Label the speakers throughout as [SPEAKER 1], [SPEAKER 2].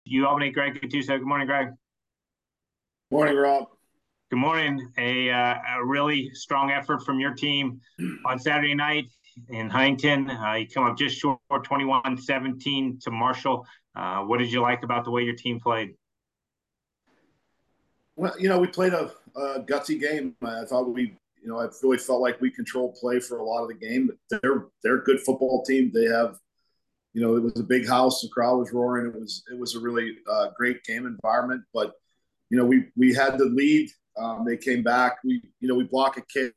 [SPEAKER 1] Albany, Greg Gattuso. Good morning, Greg.
[SPEAKER 2] Morning, Rob.
[SPEAKER 1] Good morning. A really strong effort from your team on Saturday night in Huntington. You come up just short 21-17 to Marshall. What did you like about the way your team played?
[SPEAKER 2] Well, we played a gutsy game. I thought I really felt like we controlled play for a lot of the game. They're a good football team. They have, it was a big house. The crowd was roaring. It was a really great game environment. But we had the lead. They came back. We block a kick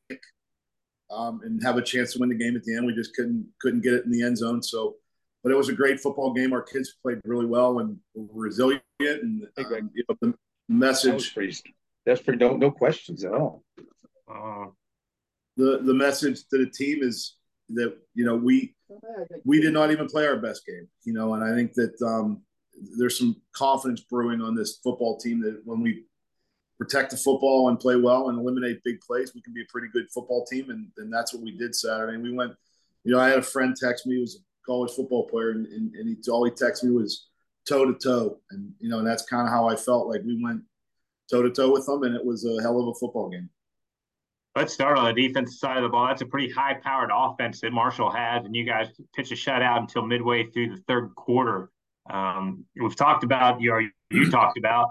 [SPEAKER 2] and have a chance to win the game at the end. We just couldn't get it in the end zone. So, but it was a great football game. Our kids played really well and were resilient. And
[SPEAKER 3] Hey, Greg,
[SPEAKER 2] the
[SPEAKER 3] that was
[SPEAKER 2] message
[SPEAKER 3] pretty. That's pretty. No questions at all.
[SPEAKER 1] Uh,
[SPEAKER 2] the message to the team is that we did not even play our best game. And I think that there's some confidence brewing on this football team that when we protect the football and play well and eliminate big plays, we can be a pretty good football team. And that's what we did Saturday. And we went, I had a friend text me who was a college football player, and all he texted me was toe to toe. And that's kind of how I felt. Like we went toe to toe with them, and it was a hell of a football game.
[SPEAKER 1] let's start on the defensive side of the ball. That's a pretty high-powered offense that Marshall has, and you guys pitched a shutout until midway through the third quarter. We've talked about you talked about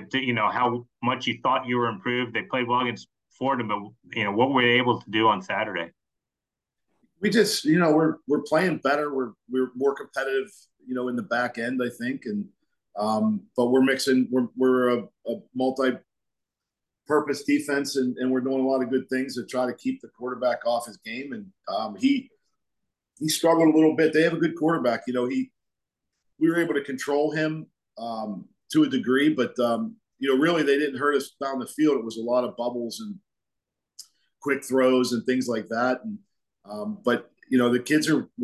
[SPEAKER 1] how much you thought you were improved. They played well against Fordham, but what were they able to do on Saturday?
[SPEAKER 2] We just we're playing better. We're more competitive, in the back end, I think, and but we're mixing. We're a multi-purpose defense, and we're doing a lot of good things to try to keep the quarterback off his game. And he struggled a little bit. They have a good quarterback. We were able to control him to a degree, but really they didn't hurt us down the field. It was a lot of bubbles and quick throws and things like that. And but the kids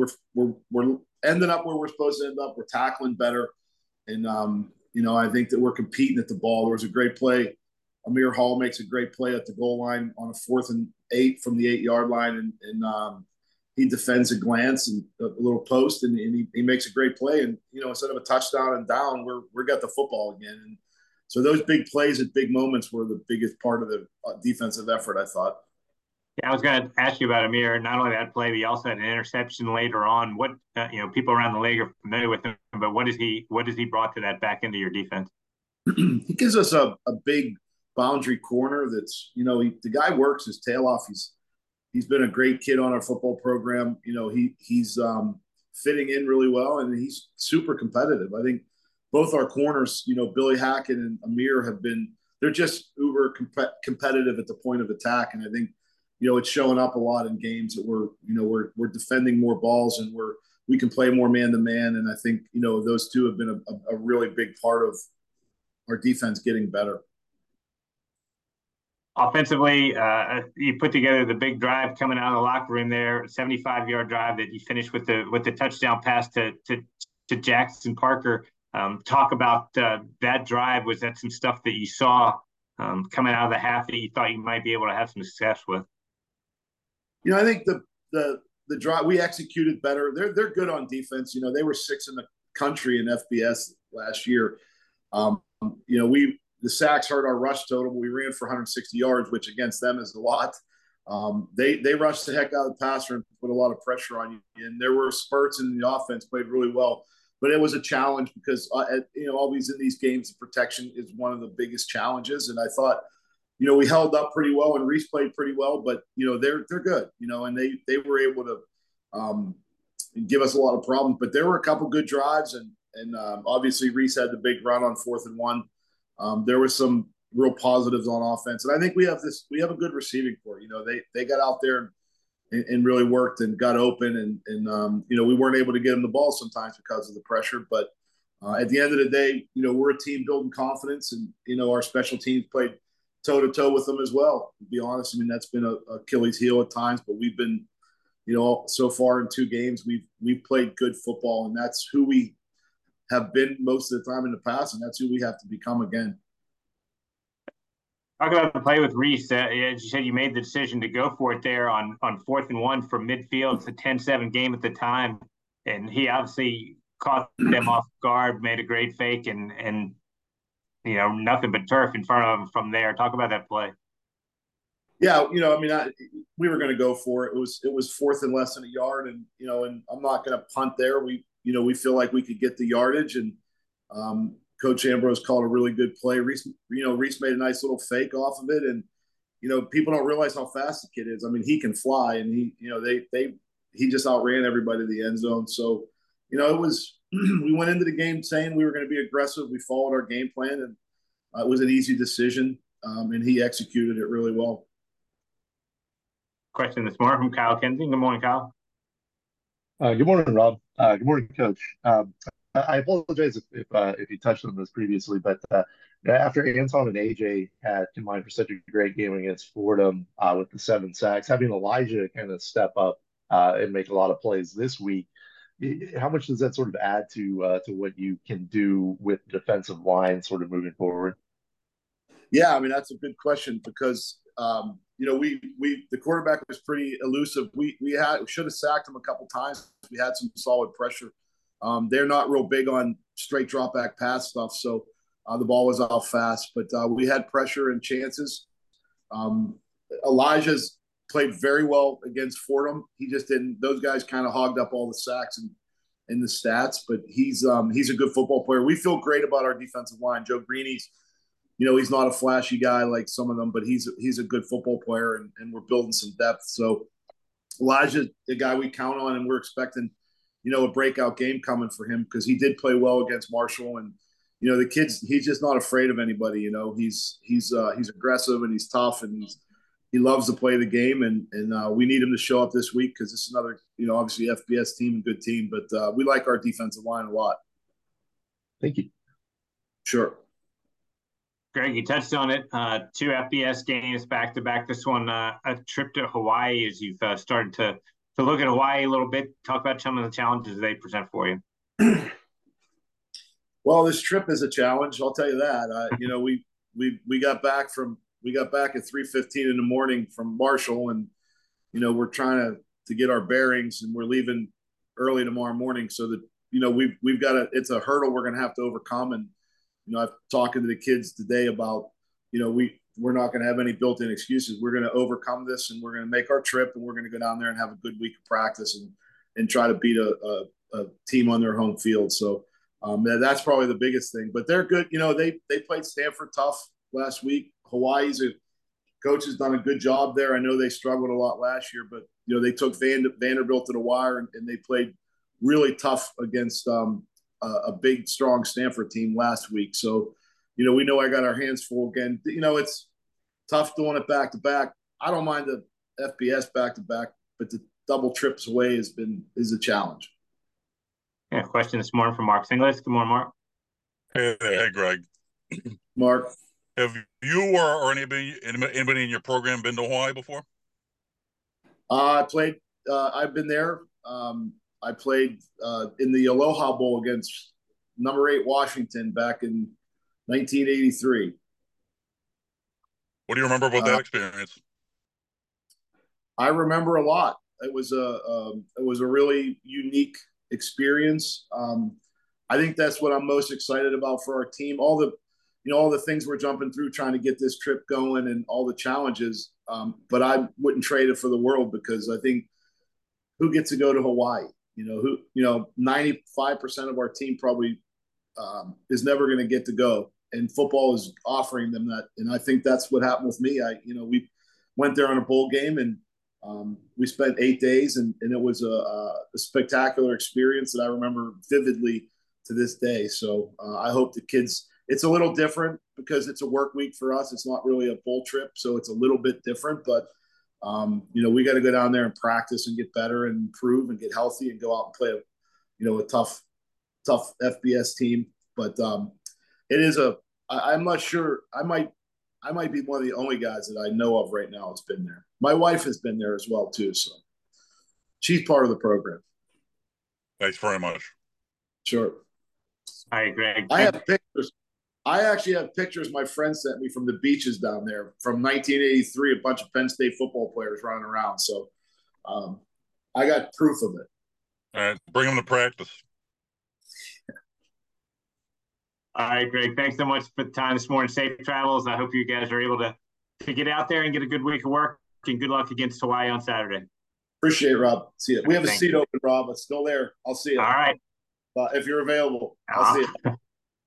[SPEAKER 2] we're ending up where we're supposed to end up. We're tackling better, and I think that we're competing at the ball. There was a great play. Amir Hall makes a great play at the goal line on a 4th and 8 from the 8-yard line, and he defends a glance and a little post, and he makes a great play. And instead of a touchdown and down, we got the football again. And so those big plays at big moments were the biggest part of the defensive effort, I thought.
[SPEAKER 1] Yeah, I was going to ask you about Amir. Not only that play, but he also had an interception later on. What people around the league are familiar with him, but what has he brought to that back into your defense?
[SPEAKER 2] He gives us a big boundary corner. That's the guy works his tail off. He's been a great kid on our football program. He's fitting in really well, and he's super competitive. I think both our corners, Billy Hackett and Amir, they're just uber competitive at the point of attack, and I think it's showing up a lot in games that we're defending more balls, and we can play more man to man. And I think those two have been a really big part of our defense getting better.
[SPEAKER 1] Offensively, you put together the big drive coming out of the locker room there, 75-yard drive that you finished with the touchdown pass to Jackson Parker. Talk about that drive. Was that some stuff that you saw coming out of the half that you thought you might be able to have some success with?
[SPEAKER 2] I think the drive we executed better. They're good on defense. They were 6th in the country in FBS last year. The sacks hurt our rush total. We ran for 160 yards, which against them is a lot. They rushed the heck out of the passer and put a lot of pressure on you. And there were spurts in the offense, played really well. But it was a challenge because, always in these games, protection is one of the biggest challenges. And I thought, we held up pretty well and Reese played pretty well, but, they're good, and they were able to give us a lot of problems. But there were a couple good drives, and obviously Reese had the big run on 4th and 1. There was some real positives on offense, and I think we have a good receiving core. They got out there and really worked and got open, and we weren't able to get them the ball sometimes because of the pressure. But at the end of the day, we're a team building confidence, and our special teams played toe to toe with them as well. To be honest, that's been a Achilles heel at times, but we've been, so far in 2 games, we've played good football, and that's who we have been most of the time in the past, and that's who we have to become again.
[SPEAKER 1] Talk about the play with Reese. As you said, you made the decision to go for it there on 4th and 1 from midfield. It's a 10-7 game at the time, and he obviously caught them off guard, made a great fake, and nothing but turf in front of them from there. Talk about that play.
[SPEAKER 2] Yeah, I mean, we were going to go for it. It was fourth and less than a yard, and and I'm not going to punt there. We feel like we could get the yardage, and Coach Ambrose called a really good play. Reese made a nice little fake off of it, and people don't realize how fast the kid is. I mean, he can fly, and he just outran everybody to the end zone. So, it was we went into the game saying we were going to be aggressive. We followed our game plan, and it was an easy decision, and he executed it really well.
[SPEAKER 1] Question this morning from Kyle Kensing. Good morning, Kyle.
[SPEAKER 4] Good morning, Rob. Good morning, Coach. I apologize if you touched on this previously, but after Anton and AJ had combined for such a great game against Fordham with the 7 sacks, having Elijah kind of step up and make a lot of plays this week, how much does that sort of add to what you can do with the defensive line sort of moving forward?
[SPEAKER 2] Yeah, I mean, that's a good question because the quarterback was pretty elusive. We should have sacked him a couple times. We had some solid pressure. They're not real big on straight drop back pass stuff, so the ball was out fast. But we had pressure and chances. Elijah's played very well against Fordham. He just didn't. Those guys kind of hogged up all the sacks and the stats. But he's a good football player. We feel great about our defensive line. Joe Greeny's. He's not a flashy guy like some of them, but he's a good football player, and we're building some depth. So Elijah's the guy we count on, and we're expecting, a breakout game coming for him because he did play well against Marshall, and the kid's he's just not afraid of anybody. He's aggressive and he's tough and he loves to play the game, and we need him to show up this week because this is another obviously FBS team and good team, but we like our defensive line a lot.
[SPEAKER 4] Thank you.
[SPEAKER 2] Sure.
[SPEAKER 1] Greg, you touched on it. 2 FBS games back to back. This one, a trip to Hawaii, as you've started to look at Hawaii a little bit. Talk about some of the challenges they present for you.
[SPEAKER 2] Well, this trip is a challenge. I'll tell you that. We got back at 3:15 in the morning from Marshall, and we're trying to get our bearings, and we're leaving early tomorrow morning. So that we've got it's a hurdle we're going to have to overcome, and I'm talking to the kids today about, we're not going to have any built-in excuses. We're going to overcome this, and we're going to make our trip, and we're going to go down there and have a good week of practice and try to beat a team on their home field. So that's probably the biggest thing. But they're good. They played Stanford tough last week. Hawaii's coach has done a good job there. I know they struggled a lot last year, but they took Vanderbilt to the wire, and they played really tough against a big, strong Stanford team last week. So, we know I got our hands full again. It's tough doing it back to back. I don't mind the FBS back to back, but the double trips away is a challenge.
[SPEAKER 1] Yeah, question this morning from Mark Singlis. Good morning, Mark.
[SPEAKER 5] Hey, Greg.
[SPEAKER 2] Mark,
[SPEAKER 5] have you or anybody in your program been to Hawaii before?
[SPEAKER 2] I've been there. I played in the Aloha Bowl against number 8 Washington back in 1983.
[SPEAKER 5] What do you remember about that experience?
[SPEAKER 2] I remember a lot. It was a really unique experience. I think that's what I'm most excited about for our team. All the things we're jumping through trying to get this trip going and all the challenges. But I wouldn't trade it for the world because I think who gets to go to Hawaii? 95% of our team probably is never going to get to go, and football is offering them that. And I think that's what happened with me. We went there on a bowl game, and we spent 8 days, and it was a spectacular experience that I remember vividly to this day. So I hope the kids. It's a little different because it's a work week for us. It's not really a bowl trip, so it's a little bit different, but. We got to go down there and practice and get better and improve and get healthy and go out and play a tough FBS team. But it is I'm not sure. I might be one of the only guys that I know of right now that's been there. My wife has been there as well too, so she's part of the program.
[SPEAKER 5] Thanks very much.
[SPEAKER 2] Sure.
[SPEAKER 1] All right, Greg.
[SPEAKER 2] I have pictures. I actually have pictures my friend sent me from the beaches down there from 1983, a bunch of Penn State football players running around. So I got proof of it.
[SPEAKER 5] All right, bring them to practice.
[SPEAKER 1] All right, Greg. Thanks so much for the time this morning. Safe travels. I hope you guys are able to get out there and get a good week of work. And good luck against Hawaii on Saturday.
[SPEAKER 2] Appreciate it, Rob. See you. We have a
[SPEAKER 1] Thank
[SPEAKER 2] seat
[SPEAKER 1] you.
[SPEAKER 2] open, Rob. It's still there. I'll see you.
[SPEAKER 1] All right.
[SPEAKER 2] If you're available, I'll see you.